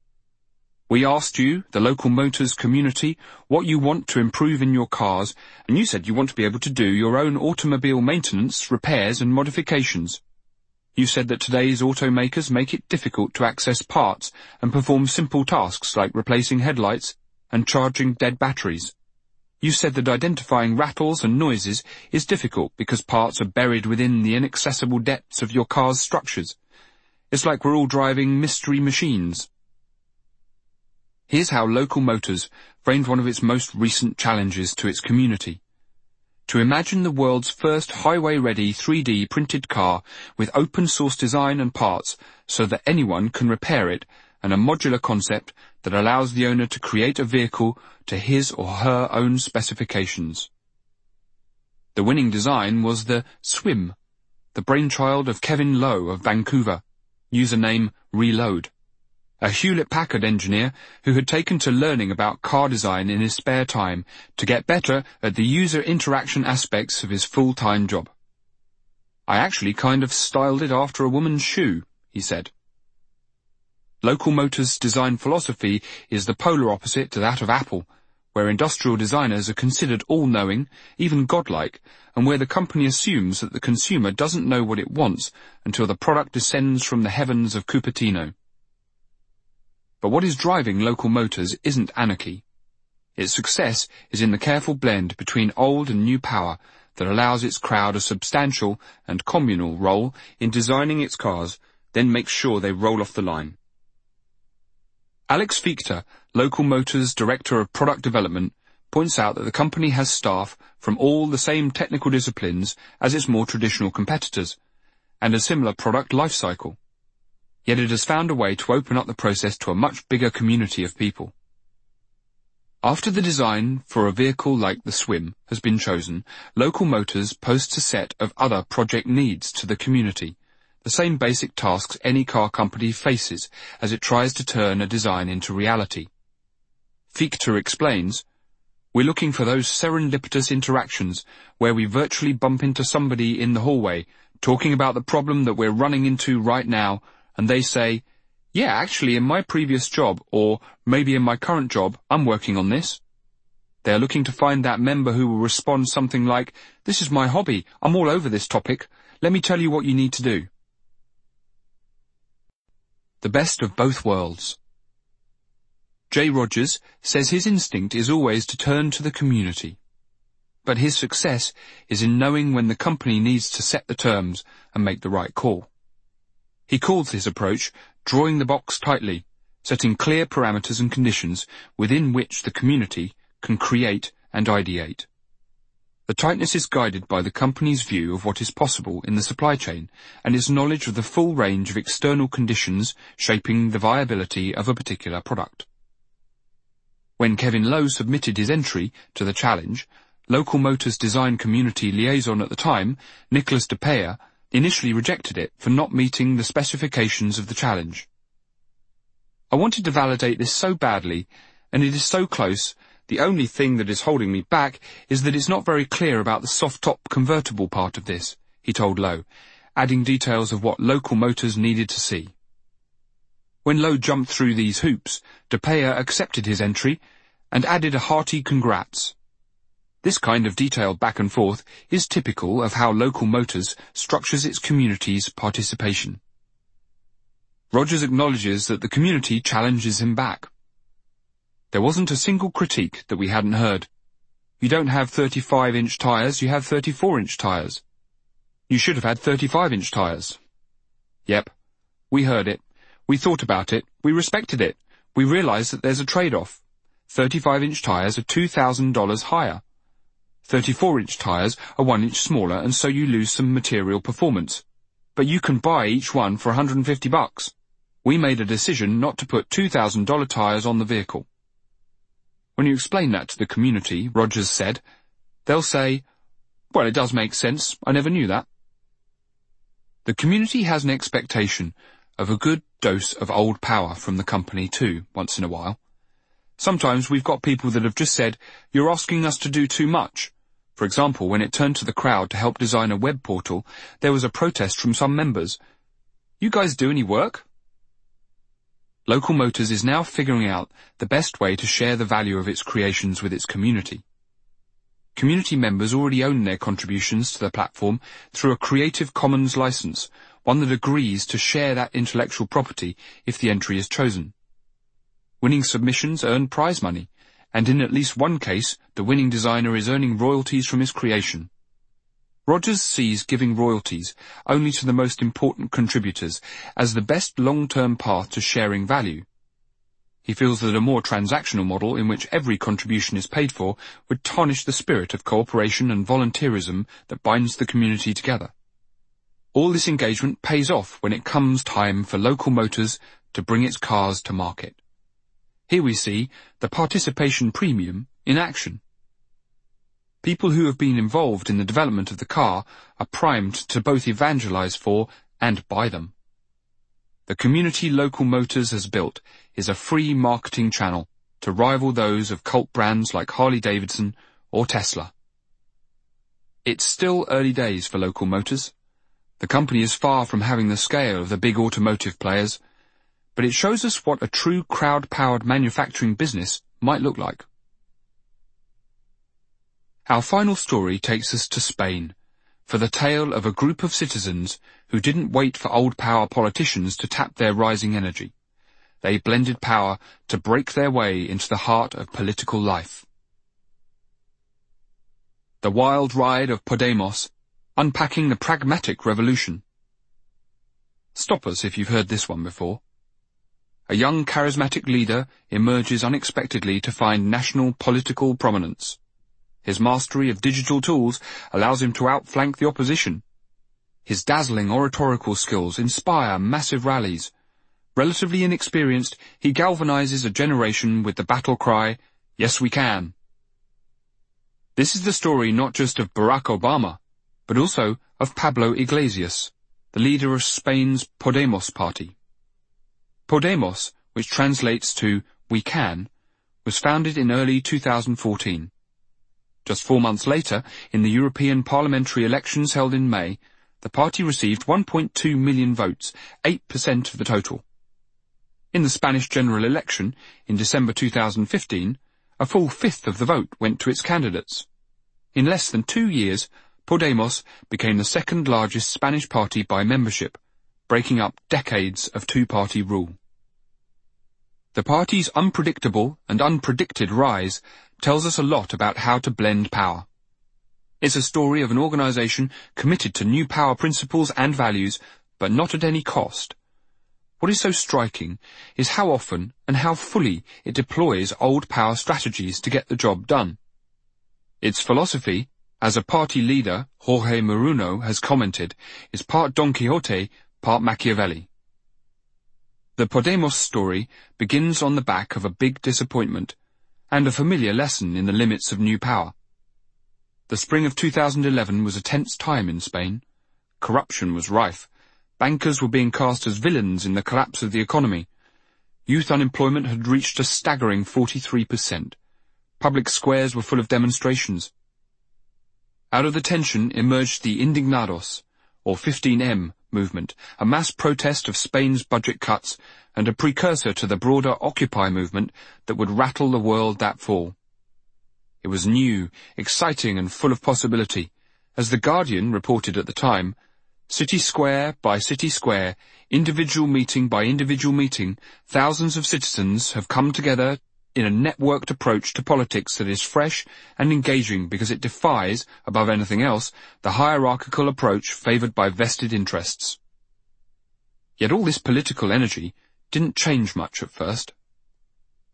We asked you, the Local Motors community, what you want to improve in your cars, and you said you want to be able to do your own automobile maintenance, repairs and modifications. You said that today's automakers make it difficult to access parts and perform simple tasks like replacing headlights and charging dead batteries. You said that identifying rattles and noises is difficult because parts are buried within the inaccessible depths of your car's structures. It's like we're all driving mystery machines. Here's how Local Motors framed one of its most recent challenges to its community: to imagine the world's first highway-ready 3D printed car with open-source design and parts so that anyone can repair it, and a modular concept that allows the owner to create a vehicle to his or her own specifications. The winning design was the Swim, the brainchild of Kevin Lowe of Vancouver, username Reload, a Hewlett-Packard engineer who had taken to learning about car design in his spare time to get better at the user interaction aspects of his full-time job. "I actually kind of styled it after a woman's shoe," he said. Local Motors' design philosophy is the polar opposite to that of Apple, where industrial designers are considered all-knowing, even godlike, and where the company assumes that the consumer doesn't know what it wants until the product descends from the heavens of Cupertino. But what is driving Local Motors isn't anarchy. Its success is in the careful blend between old and new power that allows its crowd a substantial and communal role in designing its cars, then makes sure they roll off the line. Alex Fichter, Local Motors' Director of Product Development, points out that the company has staff from all the same technical disciplines as its more traditional competitors, and a similar product life cycle. Yet it has found a way to open up the process to a much bigger community of people. After the design for a vehicle like the Swim has been chosen, Local Motors posts a set of other project needs to the community, the same basic tasks any car company faces as it tries to turn a design into reality. Fichter explains, "We're looking for those serendipitous interactions where we virtually bump into somebody in the hallway, talking about the problem that we're running into right now, and they say, 'Yeah, actually in my previous job, or maybe in my current job, I'm working on this.' They are looking to find that member who will respond something like, 'This is my hobby, I'm all over this topic, let me tell you what you need to do.'" The best of both worlds. Jay Rogers says his instinct is always to turn to the community, but his success is in knowing when the company needs to set the terms and make the right call. He calls his approach drawing the box tightly, setting clear parameters and conditions within which the community can create and ideate. The tightness is guided by the company's view of what is possible in the supply chain and its knowledge of the full range of external conditions shaping the viability of a particular product. When Kevin Lowe submitted his entry to the challenge, Local Motors design community liaison at the time, Nicholas DePeya, initially rejected it for not meeting the specifications of the challenge. "I wanted to validate this so badly, and it is so close. The only thing that is holding me back is that it's not very clear about the soft-top convertible part of this," he told Lowe, adding details of what Local Motors needed to see. When Lowe jumped through these hoops, DePeya accepted his entry and added a hearty congrats. This kind of detailed back and forth is typical of how Local Motors structures its community's participation. Rogers acknowledges that the community challenges him back. "There wasn't a single critique that we hadn't heard. You don't have 35-inch tires, you have 34-inch tires. You should have had 35-inch tires. Yep, we heard it, we thought about it, we respected it, we realize that there's a trade-off. 35-inch tires are $2,000 higher. 34-inch tires are 1 inch smaller, and so you lose some material performance. But you can buy each one for $150. We made a decision not to put $2,000 tires on the vehicle. When you explain that to the community, Rogers said, they'll say, well, it does make sense. I never knew that. The community has an expectation of a good dose of old power from the company too, once in a while. Sometimes we've got people that have just said, you're asking us to do too much. For example, when it turned to the crowd to help design a web portal, there was a protest from some members. You guys do any work? Local Motors is now figuring out the best way to share the value of its creations with its community. Community members already own their contributions to the platform through a Creative Commons license, one that agrees to share that intellectual property if the entry is chosen. Winning submissions earn prize money, and in at least one case, the winning designer is earning royalties from his creation. Rogers sees giving royalties only to the most important contributors as the best long-term path to sharing value. He feels that a more transactional model in which every contribution is paid for would tarnish the spirit of cooperation and volunteerism that binds the community together. All this engagement pays off when it comes time for Local Motors to bring its cars to market. Here we see the participation premium in action. People who have been involved in the development of the car are primed to both evangelize for and buy them. The community Local Motors has built is a free marketing channel to rival those of cult brands like Harley-Davidson or Tesla. It's still early days for Local Motors. The company is far from having the scale of the big automotive players, but it shows us what a true crowd-powered manufacturing business might look like. Our final story takes us to Spain, for the tale of a group of citizens who didn't wait for old power politicians to tap their rising energy. They blended power to break their way into the heart of political life. The wild ride of Podemos, unpacking the pragmatic revolution. Stop us if you've heard this one before. A young charismatic leader emerges unexpectedly to find national political prominence. His mastery of digital tools allows him to outflank the opposition. His dazzling oratorical skills inspire massive rallies. Relatively inexperienced, he galvanizes a generation with the battle cry, "Yes, we can." This is the story not just of Barack Obama, but also of Pablo Iglesias, the leader of Spain's Podemos party. Podemos, which translates to "we can," was founded in early 2014. Just 4 months later, in the European parliamentary elections held in May, the party received 1.2 million votes, 8% of the total. In the Spanish general election, in December 2015, a full fifth of the vote went to its candidates. In less than 2 years, Podemos became the second largest Spanish party by membership, breaking up decades of two-party rule. The party's unpredictable and unpredicted rise tells us a lot about how to blend power. It's a story of an organization committed to new power principles and values, but not at any cost. What is so striking is how often and how fully it deploys old power strategies to get the job done. Its philosophy, as a party leader, Jorge Moruno, has commented, is part Don Quixote, part Machiavelli. The Podemos story begins on the back of a big disappointment and a familiar lesson in the limits of new power. The spring of 2011 was a tense time in Spain. Corruption was rife. Bankers were being cast as villains in the collapse of the economy. Youth unemployment had reached a staggering 43%. Public squares were full of demonstrations. Out of the tension emerged the Indignados, or 15M, movement, a mass protest of Spain's budget cuts and a precursor to the broader Occupy movement that would rattle the world that fall. It was new, exciting and full of possibility. As The Guardian reported at the time, city square by city square, individual meeting by individual meeting, thousands of citizens have come together in a networked approach to politics that is fresh and engaging because it defies, above anything else, the hierarchical approach favoured by vested interests. Yet all this political energy didn't change much at first.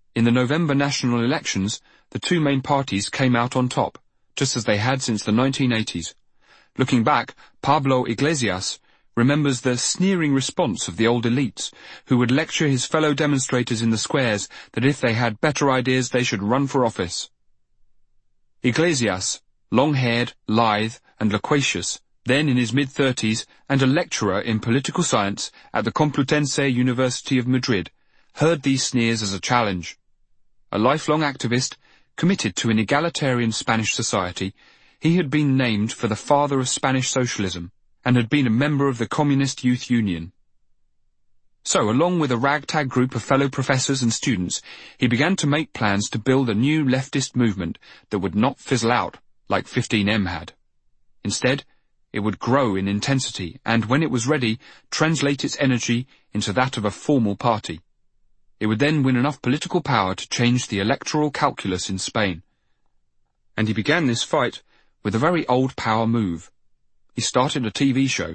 In the November national elections, the two main parties came out on top, just as they had since the 1980s. Looking back, Pablo Iglesias remembers the sneering response of the old elites, who would lecture his fellow demonstrators in the squares that if they had better ideas they should run for office. Iglesias, long-haired, lithe, and loquacious, then in his mid-30s and a lecturer in political science at the Complutense University of Madrid, heard these sneers as a challenge. A lifelong activist, committed to an egalitarian Spanish society, he had been named for the father of Spanish socialism, and had been a member of the Communist Youth Union. So, along with a ragtag group of fellow professors and students, he began to make plans to build a new leftist movement that would not fizzle out like 15M had. Instead, it would grow in intensity and, when it was ready, translate its energy into that of a formal party. It would then win enough political power to change the electoral calculus in Spain. And he began this fight with a very old power move. He started a TV show.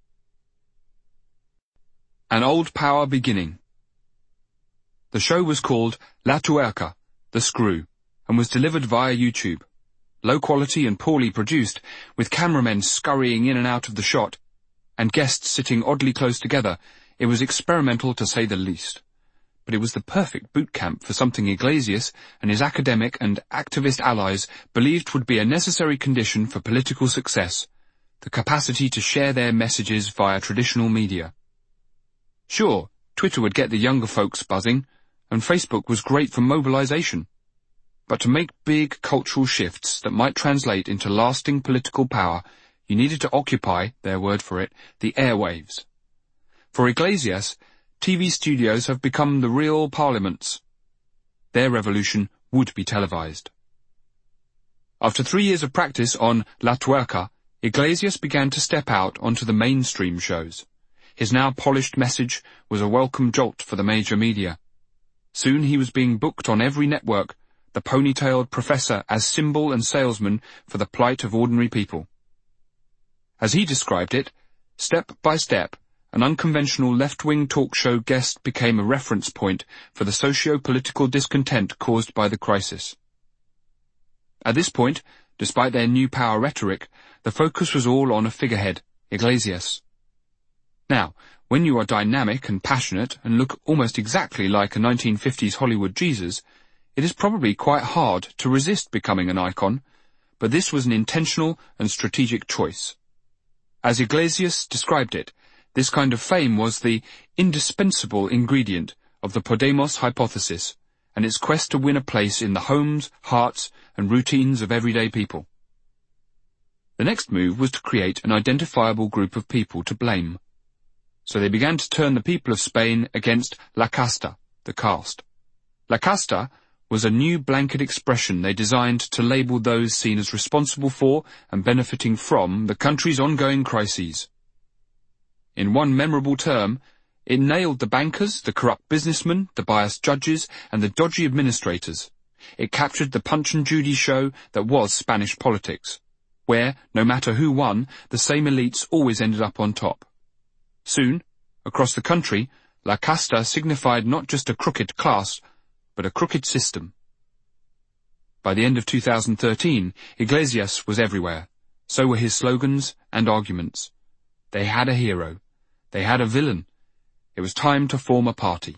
An Old Power Beginning. The show was called La Tuerca, The Screw, and was delivered via YouTube. Low quality and poorly produced, with cameramen scurrying in and out of the shot, and guests sitting oddly close together, it was experimental to say the least. But it was the perfect boot camp for something Iglesias and his academic and activist allies believed would be a necessary condition for political success: the capacity to share their messages via traditional media. Sure, Twitter would get the younger folks buzzing, and Facebook was great for mobilization. But to make big cultural shifts that might translate into lasting political power, you needed to occupy, their word for it, the airwaves. For Iglesias, TV studios have become the real parliaments. Their revolution would be televised. After 3 years of practice on La Tuerca, Iglesias began to step out onto the mainstream shows. His now polished message was a welcome jolt for the major media. Soon he was being booked on every network, the ponytailed professor as symbol and salesman for the plight of ordinary people. As he described it, step by step, an unconventional left-wing talk show guest became a reference point for the socio-political discontent caused by the crisis. At this point, despite their new power rhetoric, the focus was all on a figurehead, Iglesias. Now, when you are dynamic and passionate and look almost exactly like a 1950s Hollywood Jesus, it is probably quite hard to resist becoming an icon, but this was an intentional and strategic choice. As Iglesias described it, this kind of fame was the indispensable ingredient of the Podemos hypothesis and its quest to win a place in the homes, hearts, and routines of everyday people. The next move was to create an identifiable group of people to blame. So they began to turn the people of Spain against La Casta, the caste. La Casta was a new blanket expression they designed to label those seen as responsible for and benefiting from the country's ongoing crises. In one memorable term, it nailed the bankers, the corrupt businessmen, the biased judges, and the dodgy administrators. It captured the Punch and Judy show that was Spanish politics, where, no matter who won, the same elites always ended up on top. Soon, across the country, La Casta signified not just a crooked class, but a crooked system. By the end of 2013, Iglesias was everywhere. So were his slogans and arguments. They had a hero. They had a villain. It was time to form a party.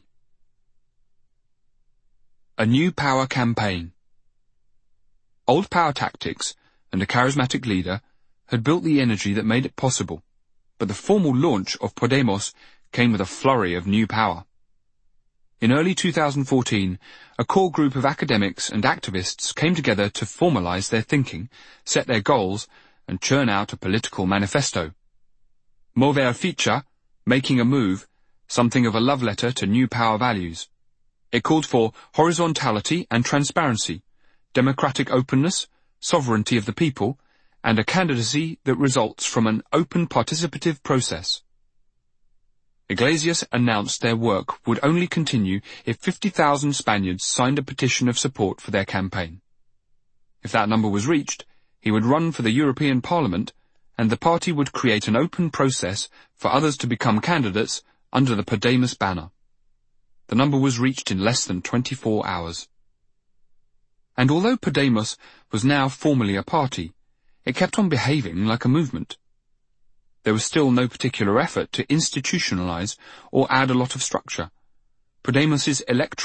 A new power campaign. Old power tactics and a charismatic leader had built the energy that made it possible, but the formal launch of Podemos came with a flurry of new power. In early 2014, a core group of academics and activists came together to formalize their thinking, set their goals, and churn out a political manifesto. Mover Ficha, making a move, something of a love letter to new power values. It called for horizontality and transparency, democratic openness, sovereignty of the people, and a candidacy that results from an open participative process. Iglesias announced their work would only continue if 50,000 Spaniards signed a petition of support for their campaign. If that number was reached, he would run for the European Parliament, and the party would create an open process for others to become candidates under the Podemos banner. The number was reached in less than 24 hours. And although Podemos was now formally a party, it kept on behaving like a movement. There was still no particular effort to institutionalize or add a lot of structure. Podemos's electoral